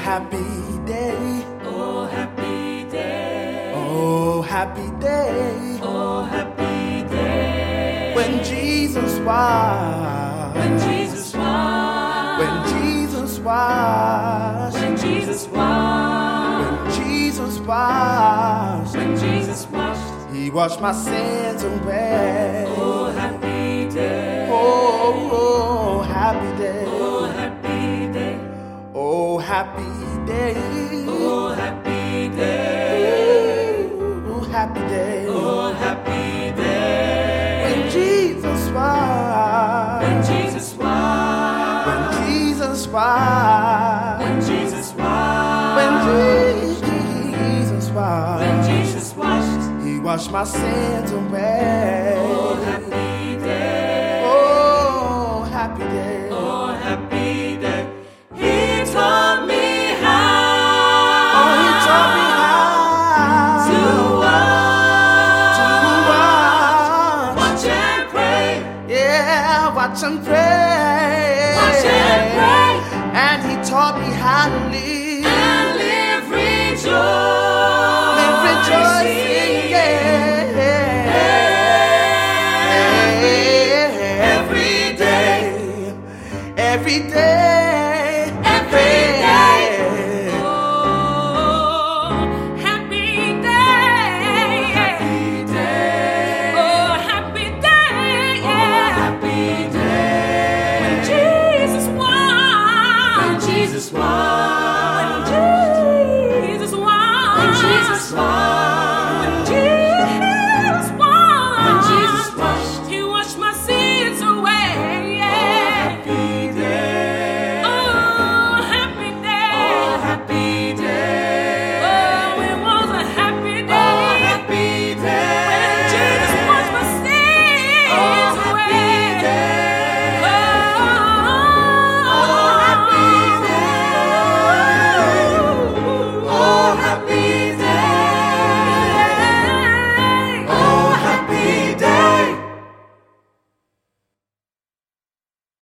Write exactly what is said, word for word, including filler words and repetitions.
happy day. Oh, happy day. Oh, happy day. Oh, happy day. When Jesus washed. When Jesus washed. When Jesus washed. When Jesus washed. When Jesus washed. When Jesus washed. He washed my sins away. Oh, happy day. Oh, oh, happy day. Oh, happy day. Oh, happy day. Oh, happy day. Oh, happy day. Oh, happy day. When Jesus washed. When Jesus washed. When Jesus washed. When Jesus washed. When Jesus washed. When Jesus washed. He washed my sins away. Oh, happy day. Oh, happy day. Oh, happy day. He taught me how. Oh, he taught me how to walk. to walk. Watch and pray. Yeah, watch and pray. Watch and pray. And he taught me how to live. And live rejoicing. Live rejoicing, yeah. Every day. Every day. Every day. Oh, happy day. Happy day. Oh, happy day. Oh, happy day. When Jesus won. When Jesus won.